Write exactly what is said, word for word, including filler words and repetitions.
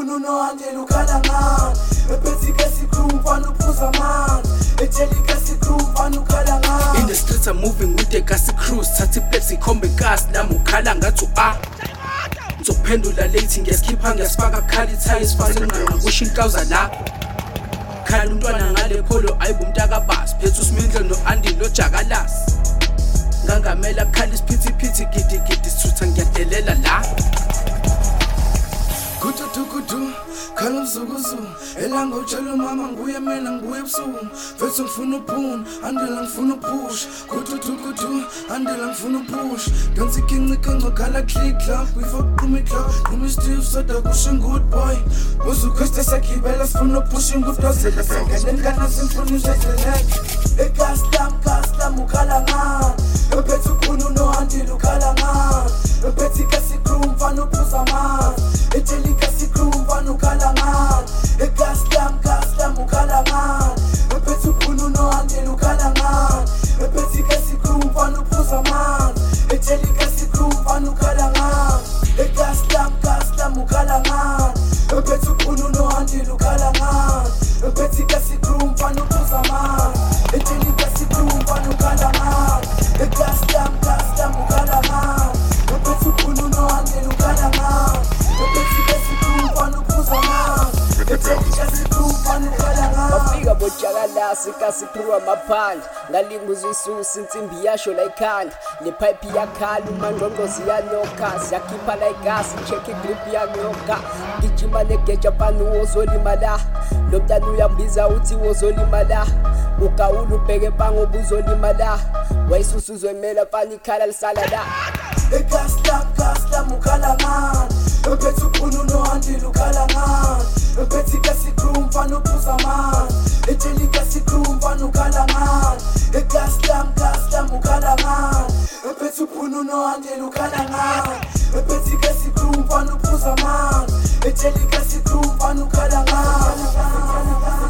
uphunu nohandela ukhalangana ephethe kesikhulu mfana uphuza amanzi etsheli kesikhulu mfana ukhalangana. In the streets I'm moving with the gas cruise thathi Pepsi khombe gas nami ukhala ngathi a ngizophendula late ngiyasikhipha ngiyasifaka khali ithaya sifake nqanqa kusho inhlawuza la khala umntwana ngale pholo ayibo umntaka basi phethe uSmindle no Andy lo Jakalasi ngangamela khala isiphithiphithi gidi gidi sithutha ngiyadelela la kudu kudu khala umzukuzu elanga utshela umama nguye mina nguye ebusuku vethu ngifuna uphuna andela ngifuna upush kudu kudu andela ngifuna upush dansi kinqika ngokhala click club before qhumi club qhumi Steve soda kusho good boy uzukhwesta sakhibela sifuna upushing udozela sengene ngana simfuna usezeleke egaslam gaslam ukhalangana ephethe uphunu nohandela ukhalangana ephethe kesikhulu mfana uphuza amanzi etsheli kesikhulu mfana ukhalangana egaslam gaslam ukhalangana ephethe uphunu nohandela ukhalangana ephethe kesikhulu mfana uphuza amanzi etsheli kesikhulu mfana ukhalangana egaslam gaslam ukhalangana ephethe uphunu nohandela ukhalangana ephethe kesikhulu mfana uphuza amanzi etsheli kesikhulu mfana ukhalangana egaslam gaslam ukhalangana ephethe uphunu nohandela ukhalangana ephethe kesikhulu mfana uphuza amanzi etsheli kesikhulu mfana ukhalangana. Bafika boJakalasi kasikhulwa maphandle ngalinguza isusi insimbi yasho la ikhanda le pipe yakhala umangqongqozi yanokha siyakhipha la igasi check grip yanokha gijima negeja pani wozolimala lo mntana uyambiza uthi wozolimala ugawula ubheke bango buzolimala wayisusu uzoyimela pani ikhala lisala la egaslam gaslam ukhalangana ephethe uphunu nohandela ukhalangana ephethe kesikhulu mfana uphuza amanzi etsheli kesikhulu mfana ukhalangana egaslam gaslam ukhalangana ephethe uphunu nohandela ukhalangana ephethe kesikhulu mfana uphuza amanzi etsheli kesikhulu mfana ukhalangana.